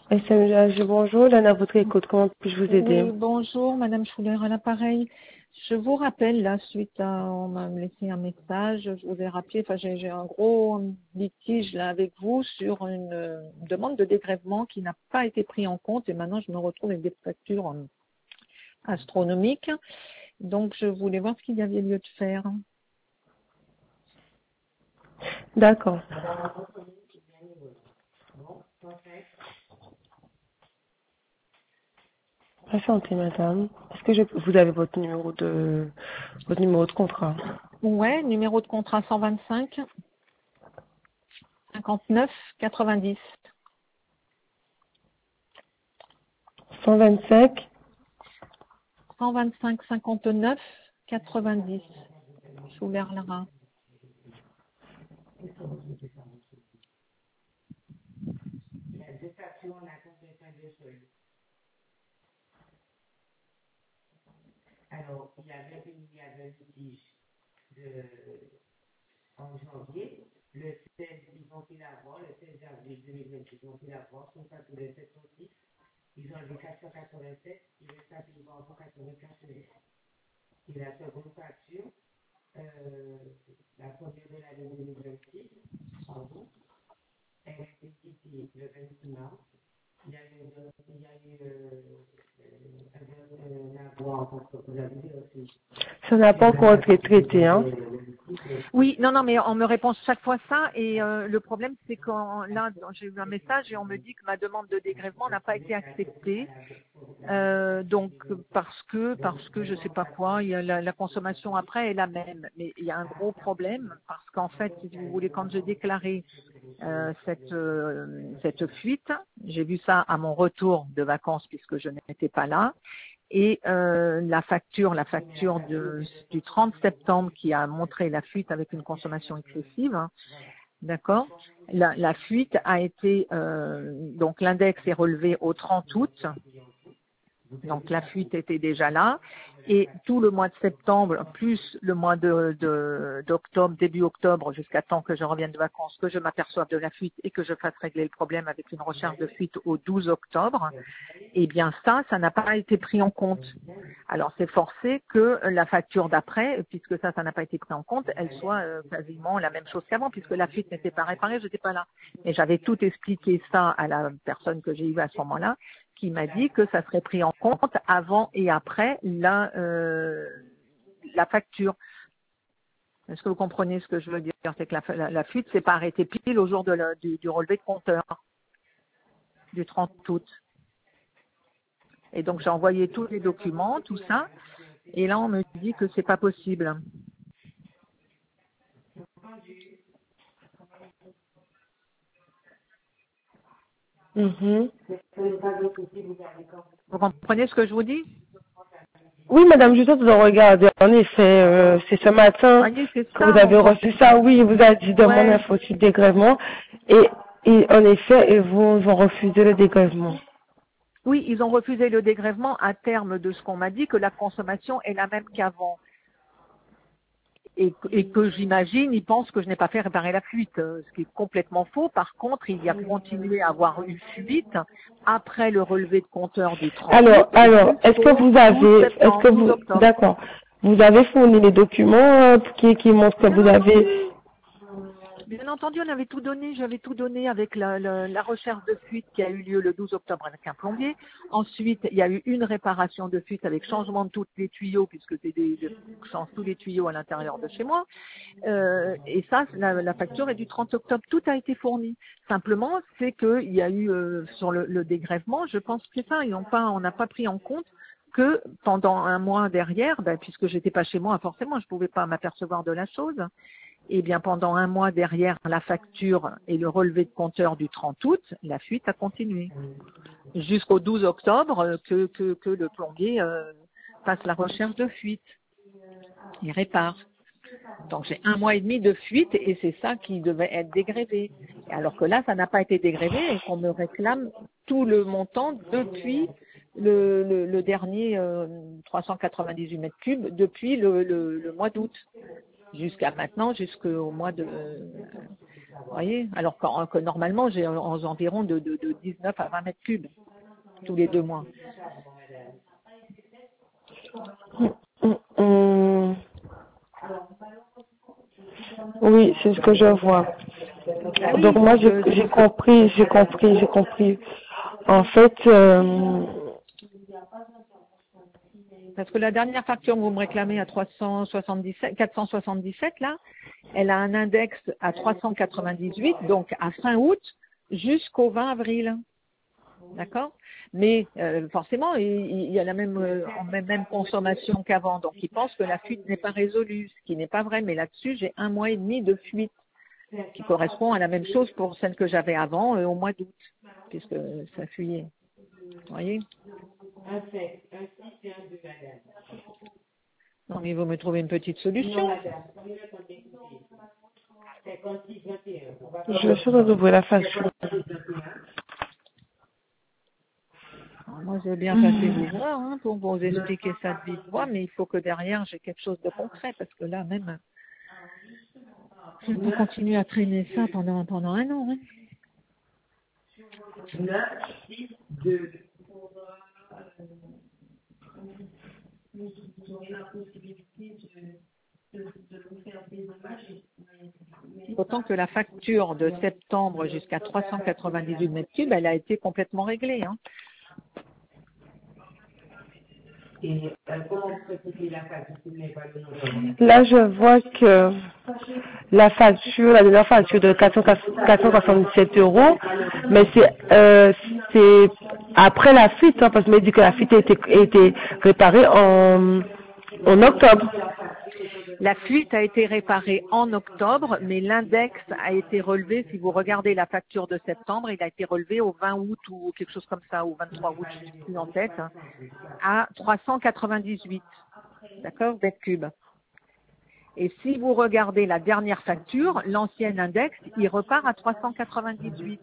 SMGH, bonjour, Lana, votre écoute, comment puis-je vous aider? Oui, bonjour, Madame Schuller à l'appareil. Je vous rappelle, là, on m'a laissé un message, je vous ai rappelé, j'ai un gros litige là avec vous sur une demande de dégrèvement qui n'a pas été pris en compte et maintenant je me retrouve avec des factures astronomiques. Donc je voulais voir ce qu'il y avait lieu de faire. D'accord. Patientez, madame. Est-ce que vous avez votre numéro de contrat? Ouais, numéro de contrat 125 59 90. 125. 125 59 90. Schuller-Lara. Alors, il y avait un litige en janvier. Le 16, ils ont pris l'avant. Le 16 avril 2026, ils ont pris l'avant. Son facture de 706. Ils ont enlevé 487. Il reste à payer encore 84. Et la seconde facture, la première de l'année 2026, en août, elle a été quittée le 26 mars. Il y a eu un avoir parce que vous avez dit aussi. Ça n'a pas encore été traité, hein? Oui, non, mais on me répond chaque fois ça et le problème c'est là j'ai eu un message et on me dit que ma demande de dégrèvement n'a pas été acceptée. Donc parce que je sais pas quoi, il y a la consommation après est la même, mais il y a un gros problème parce qu'en fait, si vous voulez, quand j'ai déclaré cette fuite, j'ai vu ça à mon retour de vacances puisque je n'étais pas là. Et la facture du 30 septembre qui a montré la fuite avec une consommation excessive, hein, d'accord. La fuite a été donc l'index est relevé au 30 août. Donc la fuite était déjà là et tout le mois de septembre plus le mois d'octobre, début octobre jusqu'à temps que je revienne de vacances, que je m'aperçoive de la fuite et que je fasse régler le problème avec une recherche de fuite au 12 octobre, eh bien ça n'a pas été pris en compte. Alors c'est forcé que la facture d'après, puisque ça n'a pas été pris en compte, elle soit quasiment la même chose qu'avant, puisque la fuite n'était pas réparée, je n'étais pas là. Et j'avais tout expliqué ça à la personne que j'ai eue à ce moment-là, qui m'a dit que ça serait pris en compte avant et après la facture. Est-ce que vous comprenez ce que je veux dire? C'est que la fuite s'est pas arrêtée pile au jour du relevé de compteur du 30 août. Et donc j'ai envoyé tous les documents, tout ça, et là on me dit que c'est pas possible. Mhm. Vous comprenez ce que je vous dis? Oui, madame, je vous en regarder. En effet, c'est ce matin Voyez, c'est que ça vous mon avez reçu problème. ça. Oui, il vous a dit demander un Ouais. faux dégrèvement. Et en effet, ils vous ont refusé le dégrèvement. Oui, ils ont refusé le dégrèvement à terme de ce qu'on m'a dit que la consommation est la même qu'avant. Et que j'imagine, ils pensent que je n'ai pas fait réparer la fuite, ce qui est complètement faux. Par contre, il y a continué à avoir une fuite après le relevé de compteur du 30 août Est-ce que jusqu'au vous 12 avez, est-ce septembre, que 12 vous, octobre. d'accord, vous avez fourni les documents qui montrent que Bien vous entendu. avez. Bien entendu, on avait tout donné, j'avais tout donné avec la recherche de fuite qui a eu lieu le 12 octobre avec un plombier. Ensuite, il y a eu une réparation de fuite avec changement de tous les tuyaux, puisque je change tous les tuyaux à l'intérieur de chez moi. Et ça, la facture est du 30 octobre. Tout a été fourni. Simplement, c'est qu'il y a eu sur le dégrèvement, je pense que c'est ça, on n'a pas pris en compte que pendant un mois derrière, puisque j'étais pas chez moi, forcément, je pouvais pas m'apercevoir de la chose. Et bien pendant un mois derrière la facture et le relevé de compteur du 30 août, la fuite a continué. Jusqu'au 12 octobre que le plombier fasse la recherche de fuite. Il répare. Donc j'ai un mois et demi de fuite et c'est ça qui devait être dégrévé. Alors que là, ça n'a pas été dégrévé et qu'on me réclame tout le montant depuis le dernier 398 mètres cubes depuis le mois d'août. Jusqu'à maintenant, jusqu'au mois Vous voyez? Alors que normalement, j'ai aux environs de 19 à 20 mètres cubes tous les 2 mois. Oui, c'est ce que je vois. Ah oui, Donc moi, donc, j'ai compris. En fait, parce que la dernière facture que vous me réclamez à 477 là, elle a un index à 398, donc à fin août jusqu'au 20 avril. D'accord? Mais forcément, il y a la même consommation qu'avant, donc ils pensent que la fuite n'est pas résolue, ce qui n'est pas vrai. Mais là-dessus, j'ai 1 mois et demi de fuite, qui correspond à la même chose pour celle que j'avais avant au mois d'août, puisque ça fuyait. Vous voyez? Non, mais vous me trouvez une petite solution. je suis de ouvrir la facture. Alors, moi, je vais bien passer vous voir pour vous expliquer ça de vive voix, mais il faut que derrière, j'ai quelque chose de concret, parce que là, même, je peux continuer à traîner ça pendant 1 an. Hein. Autant que la facture de septembre jusqu'à 398 mètres cubes, elle a été complètement réglée. Hein. Là, je vois que la dernière facture de 477 €, mais c'est après la fuite, parce que me dit que la fuite a été réparée en octobre. La fuite a été réparée en octobre, mais l'index a été relevé, si vous regardez la facture de septembre, il a été relevé au 20 août ou quelque chose comme ça, au 23 août, je ne sais plus en tête, à 398, d'accord, mètres cubes. Et si vous regardez la dernière facture, l'ancien index, il repart à 398.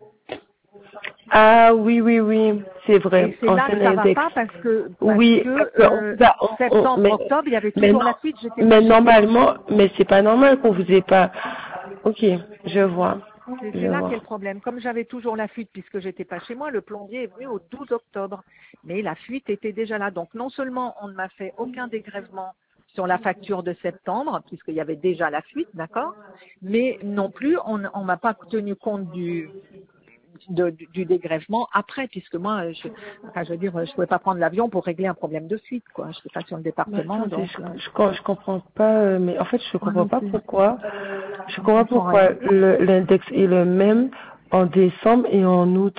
Ah oui, c'est vrai. Et c'est là que ça ne va pas parce que septembre, octobre, il y avait toujours la fuite. Mais normalement, mais c'est pas normal qu'on vous ait pas. Ok, je vois. C'est là qu'est le problème. Comme j'avais toujours la fuite puisque j'étais pas chez moi, le plombier est venu au 12 octobre. Mais la fuite était déjà là. Donc non seulement on ne m'a fait aucun dégrèvement sur la facture de septembre, puisqu'il y avait déjà la fuite, d'accord, mais non plus on m'a pas tenu compte du dégrèvement après, puisque moi, je pouvais pas prendre l'avion pour régler un problème de fuite, quoi. Je n'étais pas sur le département. Attends, donc, je comprends pas, mais en fait, je comprends pas pourquoi. Je comprends pourquoi l'index est le même en décembre et en août.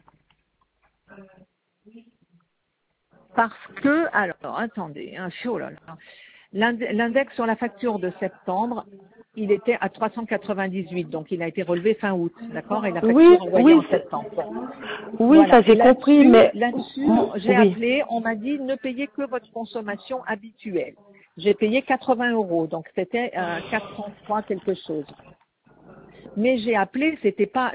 Parce que, alors, attendez, oh là là. L'index sur la facture de septembre, il était à 398, donc il a été relevé fin août, d'accord, et la facture envoyée en septembre. Oui, voilà. Ça j'ai compris, mais là-dessus, j'ai appelé, on m'a dit ne payez que votre consommation habituelle. J'ai payé 80 €, donc c'était 403 quelque chose. Mais j'ai appelé, c'était pas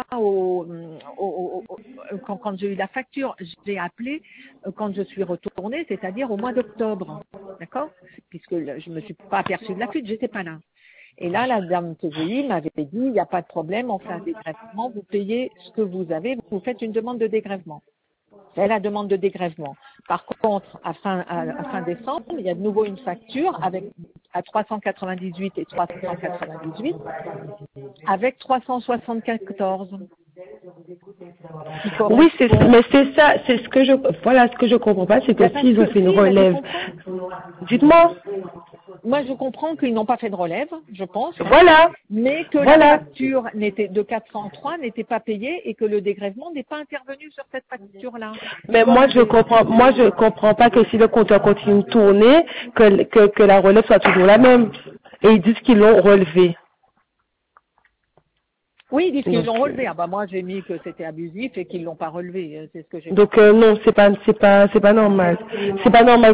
quand j'ai eu la facture, j'ai appelé quand je suis retournée, c'est-à-dire au mois d'octobre, d'accord, puisque je me suis pas aperçue de la fuite, j'étais pas là. Et là, la dame que j'ai eue m'avait dit, il n'y a pas de problème, on fait un dégrèvement, vous payez ce que vous avez, vous faites une demande de dégrèvement. C'est la demande de dégrèvement. Par contre, à fin décembre, il y a de nouveau une facture à 398 et 398 avec 374. Oui, mais c'est ça, c'est ce que je comprends pas, c'est que s'ils ont fait une relève. Dites-moi. Moi, je comprends qu'ils n'ont pas fait de relève, je pense. Voilà. Mais que la facture de 403 n'était pas payée et que le dégrèvement n'est pas intervenu sur cette facture-là. Mais moi, je comprends pas que si le compteur continue de tourner, que la relève soit toujours la même. Et ils disent qu'ils l'ont relevé. Oui, ils disent qu'ils l'ont relevé. Ah bah moi j'ai mis que c'était abusif et qu'ils l'ont pas relevé. C'est ce que j'ai. Donc non, c'est pas normal. C'est pas normal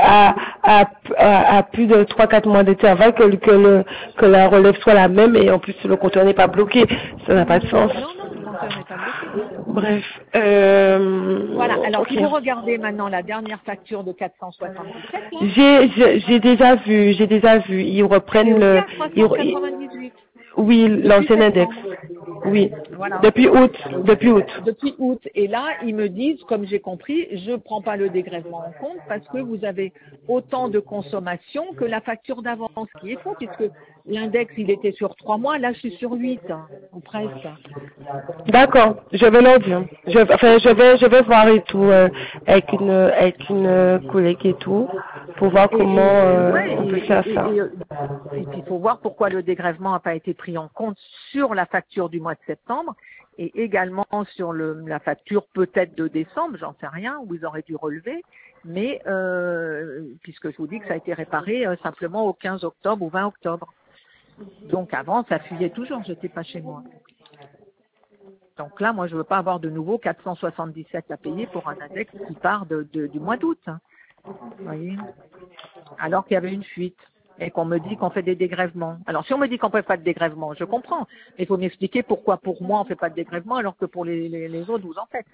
à plus de 3-4 mois d'intervalle que la relève soit la même et en plus le compteur n'est pas bloqué. Ça n'a pas de sens. Non, le compteur n'est pas bloqué. Bref. Voilà. Alors si vous regardez maintenant la dernière facture de 477. J'ai déjà vu. Ils reprennent le. 398. Oui, l'ancien index. Oui. Voilà. Depuis août. Depuis août. Depuis août. Et là, ils me disent, comme j'ai compris, je ne prends pas le dégrèvement en compte parce que vous avez autant de consommation que la facture d'avance, ce qui est faux, puisque l'index, il était sur 3 mois, là, je suis sur 8, ou presque. D'accord, je vais leur dire. Je vais voir et tout avec une collègue et tout pour voir comment Ouais, on peut faire ça. et puis il faut voir pourquoi le dégrèvement n'a pas été pris en compte sur la facture du mois de septembre et également sur la facture peut-être de décembre, j'en sais rien, où ils auraient dû relever, mais puisque je vous dis que ça a été réparé simplement au 15 octobre ou 20 octobre. Donc avant, ça fuyait toujours, j'étais pas chez moi. Donc là, moi, je veux pas avoir de nouveau 477 à payer pour un index qui part du mois d'août. Vous voyez, alors qu'il y avait une fuite et qu'on me dit qu'on fait des dégrèvements. Alors si on me dit qu'on ne fait pas de dégrèvement, je comprends. Mais il faut m'expliquer pourquoi pour moi on ne fait pas de dégrèvement alors que pour les autres vous en faites.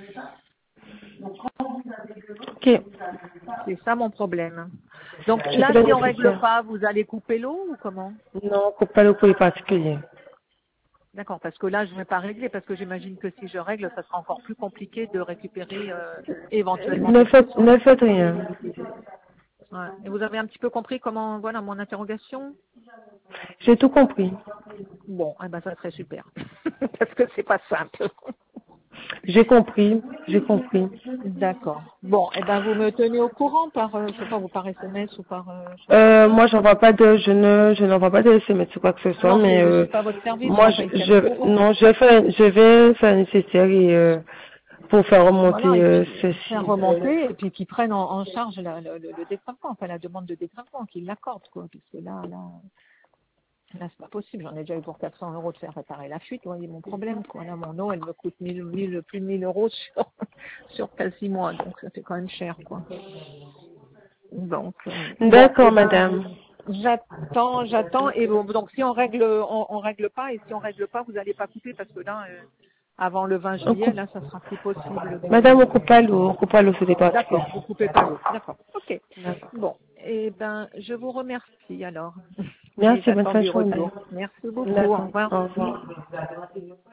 Ok. C'est ça mon problème. Donc Je là, fais le si on règle nécessaire. pas, vous allez couper l'eau ou comment? Non, coupe pas le courrier particulier. D'accord, parce que là je ne vais pas régler parce que j'imagine que si je règle, ça sera encore plus compliqué de récupérer éventuellement. Ne faites rien. Ouais. Et vous avez un petit peu compris comment, voilà, mon interrogation? J'ai tout compris. Bon, eh ben ça serait super. Parce que c'est pas simple. J'ai compris. J'ai compris. D'accord. Bon, eh ben vous me tenez au courant par, je sais pas, vous par SMS ou par. Je sais pas. Moi, je n'envoie pas de SMS ou quoi que ce soit, Non, mais c'est pas votre service, moi, mais enfin, il s'agit pour vous. non, je vais faire le nécessaire et pour faire remonter Voilà, et puis ceci. faire remonter et puis qu'ils prennent en charge le dégrèvement, enfin la demande de dégrèvement, qu'ils l'accordent, quoi, puisque là, c'est pas possible. J'en ai déjà eu pour 400 € de faire réparer la fuite. Vous voyez mon problème, quoi. Là, mon eau, elle me coûte plus de 1000 € sur 6 mois, donc ça fait quand même cher, quoi. Donc, D'accord, bon, madame. j'attends, et bon, donc si on règle pas, et si on règle pas, vous n'allez pas couper parce que là, avant le 20 juillet, là, ça sera plus possible. Madame, on coupe pas l'eau, c'était pas D'accord, vous coupez pas l'eau. D'accord, ok. Bon, eh ben, je vous remercie alors. Merci, Et bonne j'attends fin de du journée. retour. Merci beaucoup. Au D'accord, revoir. au revoir.